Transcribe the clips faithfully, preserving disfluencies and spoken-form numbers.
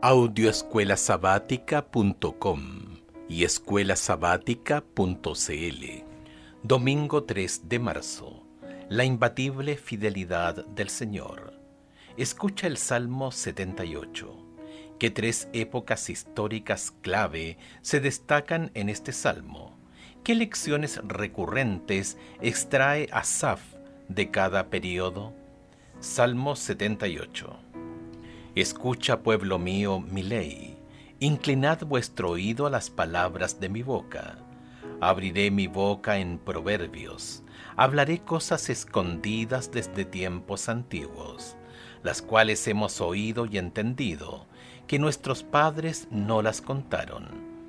audioescuela sabática punto com y escuela sabática punto c l. Domingo tres de marzo. La imbatible fidelidad del Señor. Escucha el Salmo setenta y ocho. Que tres épocas históricas clave se destacan en este salmo. ¿Qué lecciones recurrentes extrae Asaf de cada periodo? Salmo setenta y ocho. Escucha, pueblo mío, mi ley. Inclinad vuestro oído a las palabras de mi boca. Abriré mi boca en proverbios. Hablaré cosas escondidas desde tiempos antiguos, las cuales hemos oído y entendido, que nuestros padres no las contaron.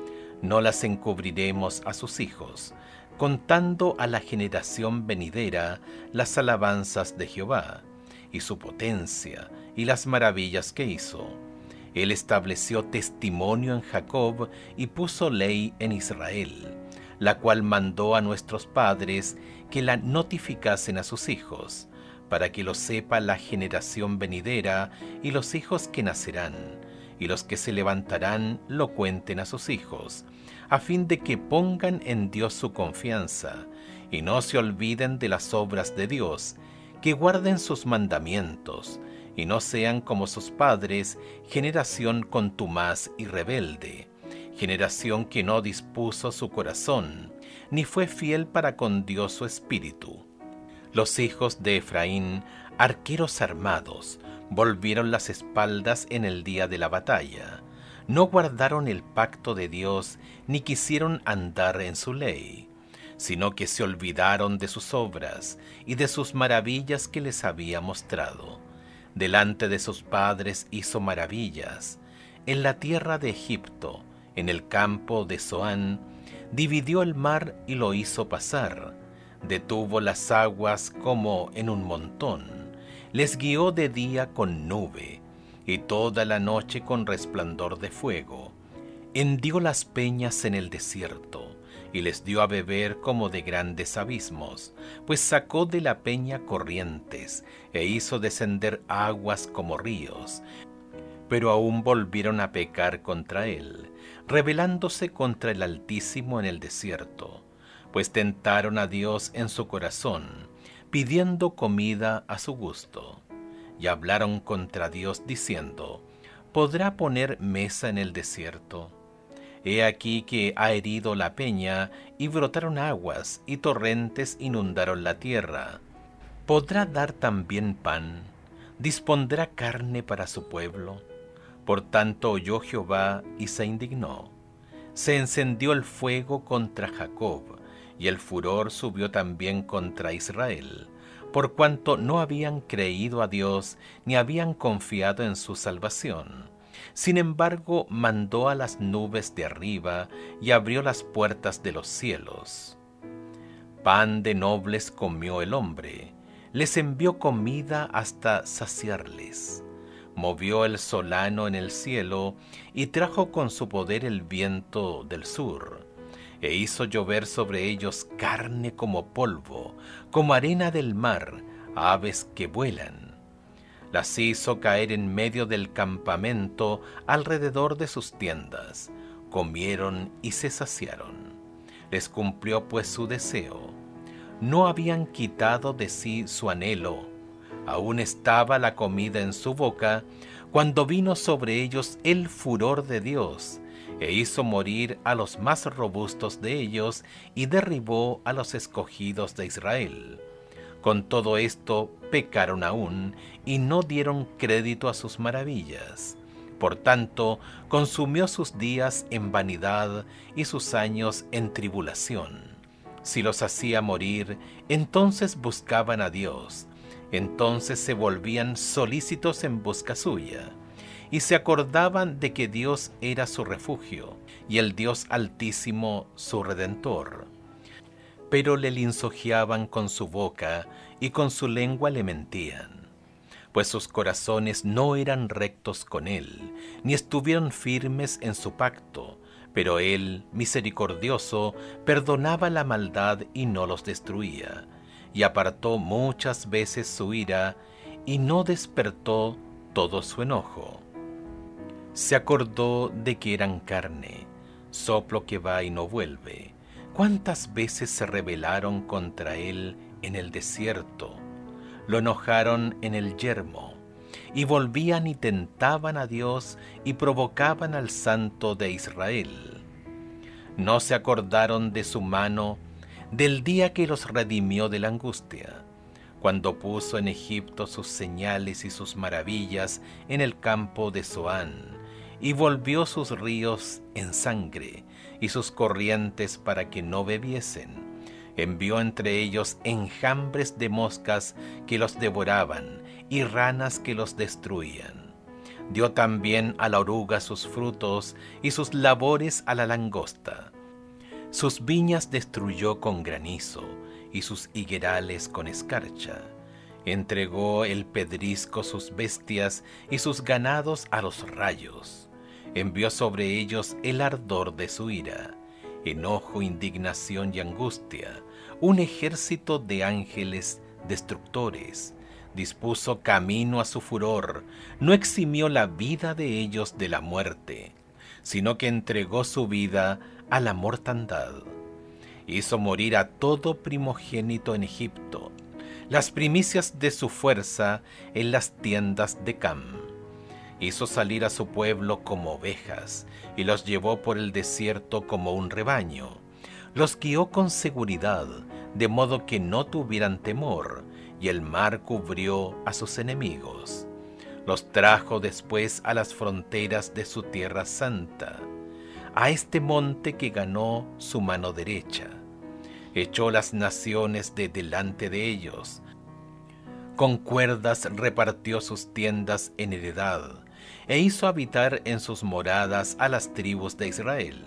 No las encubriremos a sus hijos, contando a la generación venidera las alabanzas de Jehová, y su potencia, y las maravillas que hizo. Él estableció testimonio en Jacob, y puso ley en Israel, la cual mandó a nuestros padres que la notificasen a sus hijos, para que lo sepa la generación venidera, y los hijos que nacerán, y los que se levantarán lo cuenten a sus hijos, a fin de que pongan en Dios su confianza, y no se olviden de las obras de Dios, que guarden sus mandamientos, y no sean como sus padres, generación contumaz y rebelde, generación que no dispuso su corazón, ni fue fiel para con Dios su espíritu. Los hijos de Efraín, arqueros armados, volvieron las espaldas en el día de la batalla, no guardaron el pacto de Dios, ni quisieron andar en su ley, sino que se olvidaron de sus obras y de sus maravillas que les había mostrado. Delante de sus padres hizo maravillas. En la tierra de Egipto, en el campo de Zoán, dividió el mar y lo hizo pasar. Detuvo las aguas como en un montón. Les guió de día con nube, y toda la noche con resplandor de fuego. Hendió las peñas en el desierto, y les dio a beber como de grandes abismos, pues sacó de la peña corrientes, e hizo descender aguas como ríos. Pero aún volvieron a pecar contra él, rebelándose contra el Altísimo en el desierto, pues tentaron a Dios en su corazón, pidiendo comida a su gusto. Y hablaron contra Dios diciendo: ¿podrá poner mesa en el desierto? He aquí que ha herido la peña, y brotaron aguas, y torrentes inundaron la tierra. ¿Podrá dar también pan? ¿Dispondrá carne para su pueblo? Por tanto oyó Jehová, y se indignó. Se encendió el fuego contra Jacob, y el furor subió también contra Israel, por cuanto no habían creído a Dios, ni habían confiado en su salvación. Sin embargo, mandó a las nubes de arriba y abrió las puertas de los cielos. Pan de nobles comió el hombre, les envió comida hasta saciarles. Movió el solano en el cielo y trajo con su poder el viento del sur, e hizo llover sobre ellos carne como polvo, como arena del mar, aves que vuelan. Las hizo caer en medio del campamento, alrededor de sus tiendas. Comieron y se saciaron. Les cumplió pues su deseo. No habían quitado de sí su anhelo. Aún estaba la comida en su boca, cuando vino sobre ellos el furor de Dios, e hizo morir a los más robustos de ellos, y derribó a los escogidos de Israel. Con todo esto pecaron aún, y no dieron crédito a sus maravillas. Por tanto, consumió sus días en vanidad y sus años en tribulación. Si los hacía morir, entonces buscaban a Dios. Entonces se volvían solícitos en busca suya, y se acordaban de que Dios era su refugio, y el Dios Altísimo su Redentor. Pero le lisonjeaban con su boca, y con su lengua le mentían, pues sus corazones no eran rectos con él, ni estuvieron firmes en su pacto. Pero él, misericordioso, perdonaba la maldad y no los destruía, y apartó muchas veces su ira, y no despertó todo su enojo. Se acordó de que eran carne, soplo que va y no vuelve. ¿Cuántas veces se rebelaron contra él en el desierto? Lo enojaron en el yermo, y volvían y tentaban a Dios y provocaban al Santo de Israel. No se acordaron de su mano, del día que los redimió de la angustia, cuando puso en Egipto sus señales y sus maravillas en el campo de Zoán, y volvió sus ríos en sangre y sus corrientes para que no bebiesen. Envió entre ellos enjambres de moscas que los devoraban y ranas que los destruían. Dio también a la oruga sus frutos y sus labores a la langosta. Sus viñas destruyó con granizo y sus higuerales con escarcha. Entregó el pedrisco sus bestias y sus ganados a los rayos. Envió sobre ellos el ardor de su ira, enojo, indignación y angustia, un ejército de ángeles destructores. Dispuso camino a su furor, no eximió la vida de ellos de la muerte, sino que entregó su vida a la mortandad. Hizo morir a todo primogénito en Egipto, las primicias de su fuerza en las tiendas de Cam. Hizo salir a su pueblo como ovejas, y los llevó por el desierto como un rebaño. Los guió con seguridad, de modo que no tuvieran temor, y el mar cubrió a sus enemigos. Los trajo después a las fronteras de su tierra santa, a este monte que ganó su mano derecha. Echó las naciones de delante de ellos. Con cuerdas repartió sus tiendas en heredad, e hizo habitar en sus moradas a las tribus de Israel.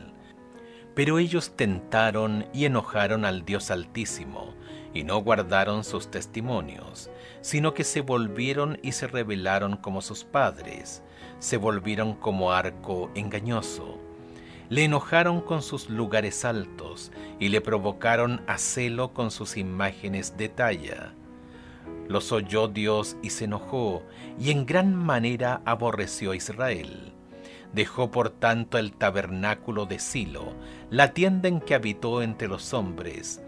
Pero ellos tentaron y enojaron al Dios Altísimo, y no guardaron sus testimonios, sino que se volvieron y se rebelaron como sus padres, se volvieron como arco engañoso. Le enojaron con sus lugares altos, y le provocaron a celo con sus imágenes de talla. Los oyó Dios y se enojó, y en gran manera aborreció a Israel. Dejó por tanto el tabernáculo de Silo, la tienda en que habitó entre los hombres,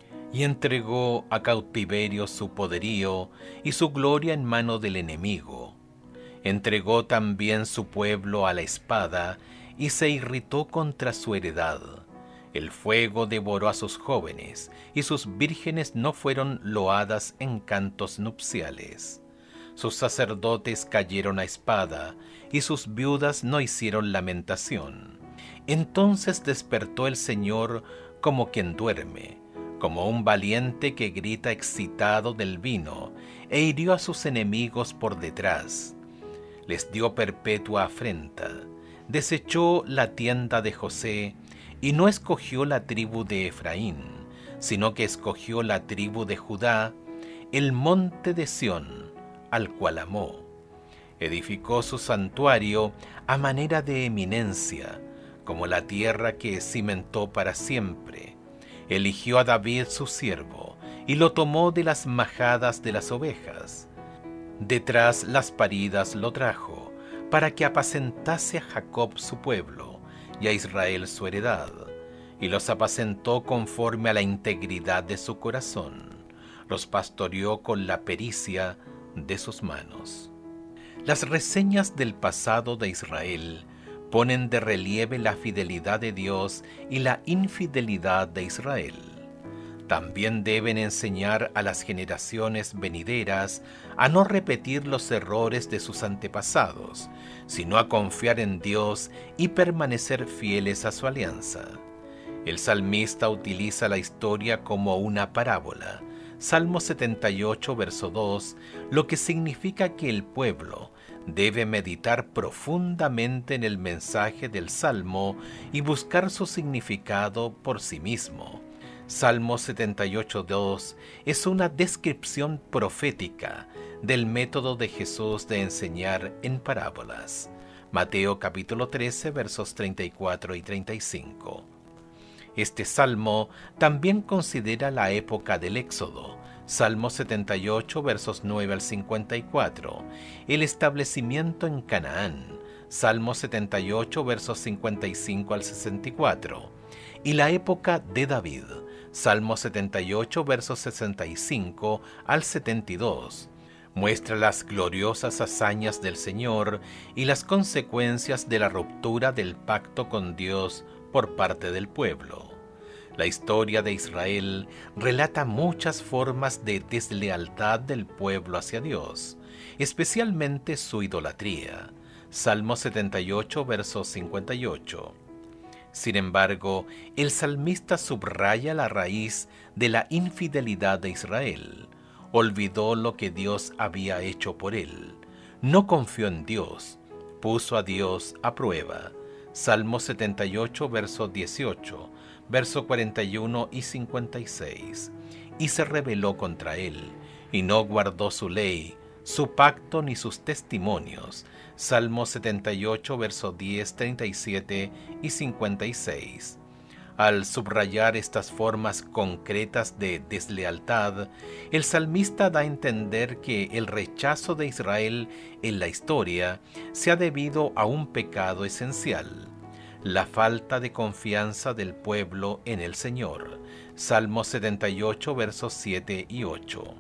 y entregó a cautiverio su poderío y su gloria en mano del enemigo. Entregó también su pueblo a la espada, y se irritó contra su heredad. El fuego devoró a sus jóvenes, y sus vírgenes no fueron loadas en cantos nupciales. Sus sacerdotes cayeron a espada, y sus viudas no hicieron lamentación. Entonces despertó el Señor como quien duerme, como un valiente que grita excitado del vino, e hirió a sus enemigos por detrás. Les dio perpetua afrenta, desechó la tienda de José, y no escogió la tribu de Efraín, sino que escogió la tribu de Judá, el monte de Sión, al cual amó. Edificó su santuario a manera de eminencia, como la tierra que cimentó para siempre. Eligió a David su siervo, y lo tomó de las majadas de las ovejas. Detrás las paridas lo trajo, para que apacentase a Jacob su pueblo, y a Israel su heredad, y los apacentó conforme a la integridad de su corazón, los pastoreó con la pericia de sus manos. Las reseñas del pasado de Israel ponen de relieve la fidelidad de Dios y la infidelidad de Israel. También deben enseñar a las generaciones venideras a no repetir los errores de sus antepasados, sino a confiar en Dios y permanecer fieles a su alianza. El salmista utiliza la historia como una parábola, Salmo setenta y ocho, verso dos, lo que significa que el pueblo debe meditar profundamente en el mensaje del Salmo y buscar su significado por sí mismo. Salmo setenta y ocho, dos es una descripción profética del método de Jesús de enseñar en parábolas. Mateo capítulo trece, versos treinta y cuatro y treinta y cinco. Este salmo también considera la época del Éxodo, Salmo setenta y ocho, versos nueve al cincuenta y cuatro, el establecimiento en Canaán, Salmo setenta y ocho, versos cincuenta y cinco al sesenta y cuatro, y la época de David, Salmo setenta y ocho, versos sesenta y cinco al setenta y dos, muestra las gloriosas hazañas del Señor y las consecuencias de la ruptura del pacto con Dios por parte del pueblo. La historia de Israel relata muchas formas de deslealtad del pueblo hacia Dios, especialmente su idolatría. Salmo setenta y ocho, verso cincuenta y ocho. Sin embargo, el salmista subraya la raíz de la infidelidad de Israel. Olvidó lo que Dios había hecho por él. No confió en Dios. Puso a Dios a prueba. Salmo setenta y ocho, verso dieciocho, verso cuarenta y uno y cincuenta y seis. Y se rebeló contra él, y no guardó su ley, su pacto ni sus testimonios. Salmo setenta y ocho, verso diez, treinta y siete y cincuenta y seis. Al subrayar estas formas concretas de deslealtad, el salmista da a entender que el rechazo de Israel en la historia se ha debido a un pecado esencial: la falta de confianza del pueblo en el Señor. Salmo setenta y ocho, versos siete y ocho.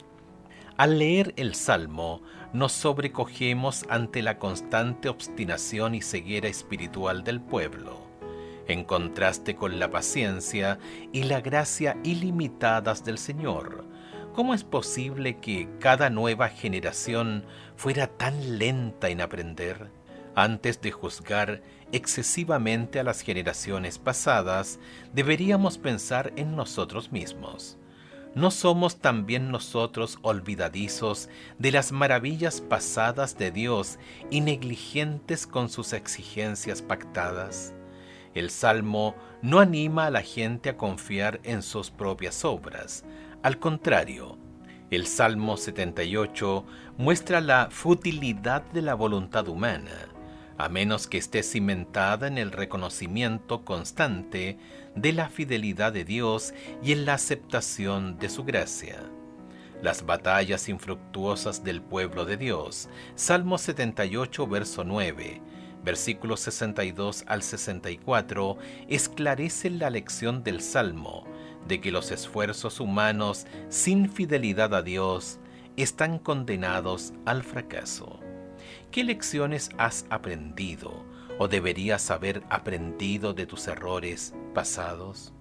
Al leer el Salmo, nos sobrecogemos ante la constante obstinación y ceguera espiritual del pueblo, en contraste con la paciencia y la gracia ilimitadas del Señor. ¿Cómo es posible que cada nueva generación fuera tan lenta en aprender? Antes de juzgar excesivamente a las generaciones pasadas, deberíamos pensar en nosotros mismos. ¿No somos también nosotros olvidadizos de las maravillas pasadas de Dios y negligentes con sus exigencias pactadas? El Salmo no anima a la gente a confiar en sus propias obras. Al contrario, el Salmo setenta y ocho muestra la futilidad de la voluntad humana, a menos que esté cimentada en el reconocimiento constante de la fidelidad de Dios y en la aceptación de su gracia. Las batallas infructuosas del pueblo de Dios. Salmo setenta y ocho, verso nueve, versículos sesenta y dos al sesenta y cuatro, esclarecen la lección del Salmo de que los esfuerzos humanos sin fidelidad a Dios están condenados al fracaso. ¿Qué lecciones has aprendido o deberías haber aprendido de tus errores pasados?